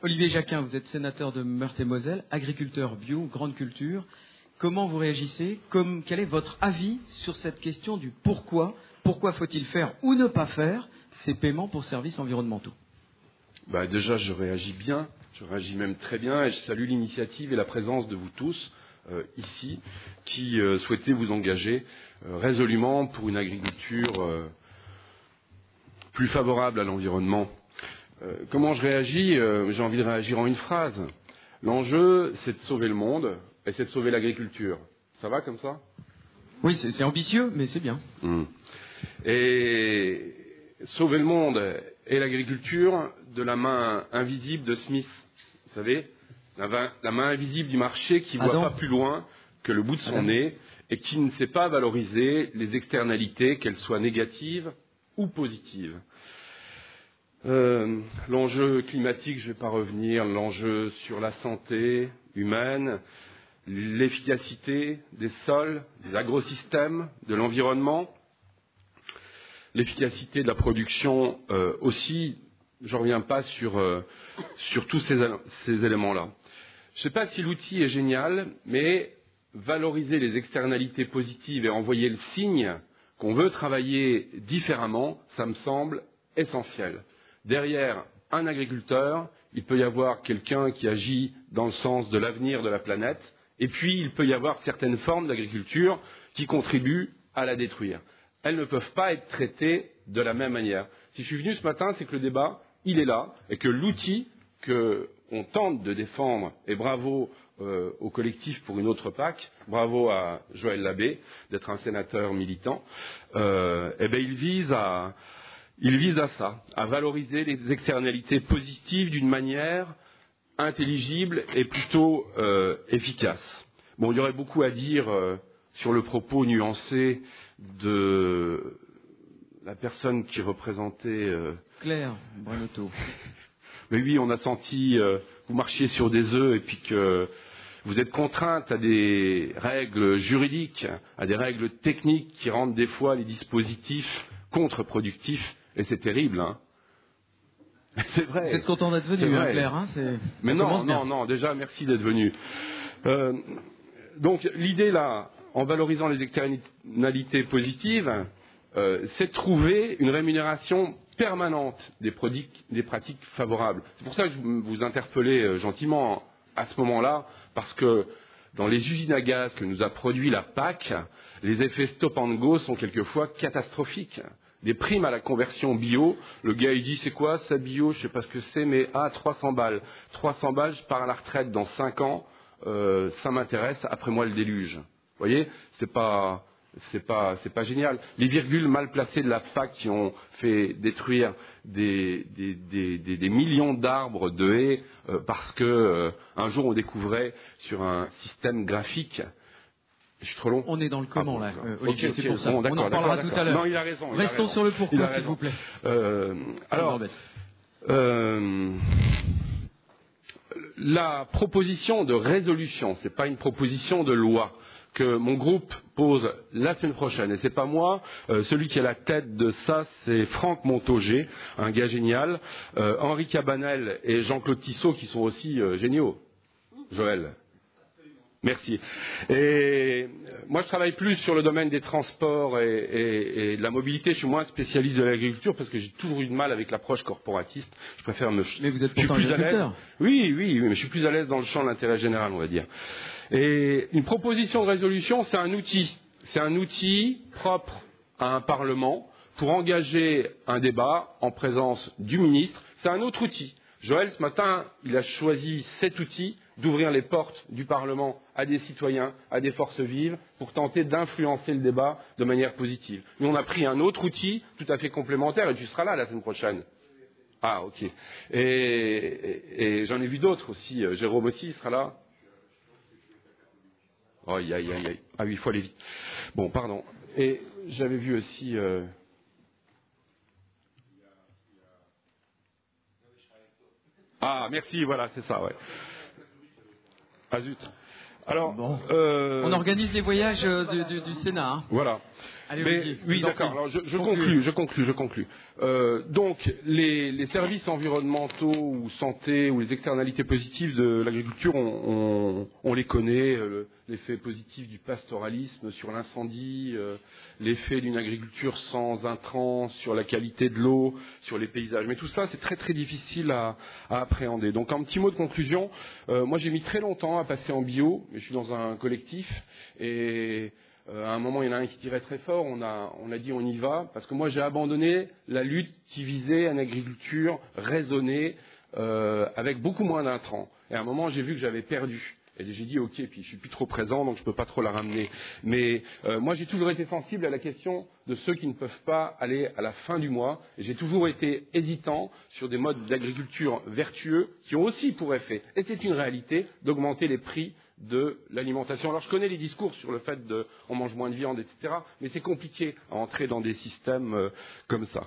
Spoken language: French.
Olivier Jacquin, vous êtes sénateur de Meurthe-et-Moselle, agriculteur bio, grande culture. Comment vous réagissez? Quel est votre avis sur cette question du pourquoi? Pourquoi faut-il faire ou ne pas faire ces paiements pour services environnementaux? Déjà, je réagis bien, je réagis même très bien, et je salue l'initiative et la présence de vous tous ici, qui souhaitez vous engager résolument pour une agriculture plus favorable à l'environnement. Comment je réagis? J'ai envie de réagir en une phrase. L'enjeu, c'est de sauver le monde, et c'est de sauver l'agriculture. Ça va comme ça? Oui, c'est ambitieux, mais c'est bien. Et sauver le monde et l'agriculture de la main invisible de Smith. Vous savez, la main invisible du marché qui ne voit pas plus loin que le bout de son nez et qui ne sait pas valoriser les externalités, qu'elles soient négatives ou positives. L'enjeu climatique, je ne vais pas revenir, l'enjeu sur la santé humaine, l'efficacité des sols, des agrosystèmes, de l'environnement, l'efficacité de la production aussi. Je ne reviens pas sur tous ces éléments-là. Je ne sais pas si l'outil est génial, mais valoriser les externalités positives et envoyer le signe qu'on veut travailler différemment, ça me semble essentiel. Derrière un agriculteur, il peut y avoir quelqu'un qui agit dans le sens de l'avenir de la planète, et puis il peut y avoir certaines formes d'agriculture qui contribuent à la détruire. Elles ne peuvent pas être traitées de la même manière. Si je suis venu ce matin, c'est que le débat, il est là, et que l'outil qu'on tente de défendre, et bravo au collectif pour une autre PAC, bravo à Joël Labbé d'être un sénateur militant, il vise à ça, à valoriser les externalités positives d'une manière intelligible et plutôt efficace. Bon, il y aurait beaucoup à dire sur le propos nuancé de la personne qui représentait... Claire Brunotto. Mais oui, on a senti vous marchiez sur des œufs et puis que vous êtes contrainte à des règles juridiques, à des règles techniques qui rendent des fois les dispositifs contre-productifs. Et c'est terrible, hein. C'est vrai. Vous êtes content d'être venu, hein, Claire, hein, mais non, déjà, merci d'être venu. Donc, l'idée, là, en valorisant les externalités positives, c'est de trouver une rémunération permanente des pratiques favorables. C'est pour ça que je vous interpellais gentiment à ce moment-là, parce que dans les usines à gaz que nous a produit la PAC, les effets stop and go sont quelquefois catastrophiques. Des primes à la conversion bio, le gars il dit c'est quoi ça bio, je sais pas ce que c'est, mais 300 balles. 300 balles, je pars à la retraite dans 5 ans, ça m'intéresse, après moi le déluge. Vous voyez, c'est pas génial. Les virgules mal placées de la PAC qui ont fait détruire des millions d'arbres de haies parce que un jour on découvrait sur un système graphique. Je suis trop long. On est dans le comment là. Olivier, Ok, c'est pour ça. Bon, on en parlera tout à l'heure. Non, il a raison. Restons sur le pourquoi, s'il vous plaît. La proposition de résolution, c'est pas une proposition de loi que mon groupe pose la semaine prochaine. Et c'est pas moi, celui qui est à la tête de ça, c'est Franck Montaugé, un gars génial, Henri Cabanel et Jean-Claude Tissot qui sont aussi géniaux. Joël. Merci. Et moi, je travaille plus sur le domaine des transports et de la mobilité. Je suis moins spécialiste de l'agriculture parce que j'ai toujours eu de mal avec l'approche corporatiste. Je préfère me... Mais vous êtes pourtant agriculteur. Oui, mais je suis plus à l'aise dans le champ de l'intérêt général, on va dire. Et une proposition de résolution, c'est un outil. C'est un outil propre à un Parlement pour engager un débat en présence du ministre. C'est un autre outil. Joël, ce matin, il a choisi cet outil d'ouvrir les portes du Parlement à des citoyens, à des forces vives, pour tenter d'influencer le débat de manière positive. Nous, on a pris un autre outil tout à fait complémentaire, et tu seras là la semaine prochaine. Ah, ok. Et j'en ai vu d'autres aussi. Jérôme aussi, il sera là. Oh, aïe. Ah oui, il faut aller vite. Bon, pardon. Et j'avais vu aussi... Ah, merci, voilà, c'est ça, ouais. Ah zut. Alors, bon. On organise les voyages du Sénat. Hein. Voilà. Allez, Mais, Olivier, oui, je vous en d'accord. prie. Alors, je conclue. Donc, les services environnementaux ou santé ou les externalités positives de l'agriculture, on les connaît. L'effet positif du pastoralisme sur l'incendie, l'effet d'une agriculture sans intrants sur la qualité de l'eau, sur les paysages. Mais tout ça, c'est très très difficile à appréhender. Donc, un petit mot de conclusion. Moi, j'ai mis très longtemps à passer en bio, mais je suis dans un collectif et à un moment, il y en a un qui tirait très fort, on a dit on y va, parce que moi j'ai abandonné la lutte qui visait une agriculture raisonnée, avec beaucoup moins d'intrants. Et à un moment, j'ai vu que j'avais perdu. Et j'ai dit ok, puis je suis plus trop présent, donc je peux pas trop la ramener. Mais moi j'ai toujours été sensible à la question de ceux qui ne peuvent pas aller à la fin du mois. Et j'ai toujours été hésitant sur des modes d'agriculture vertueux qui ont aussi pour effet, et c'est une réalité, d'augmenter les prix de l'alimentation. Alors je connais les discours sur le fait on mange moins de viande, etc. Mais c'est compliqué à entrer dans des systèmes comme ça.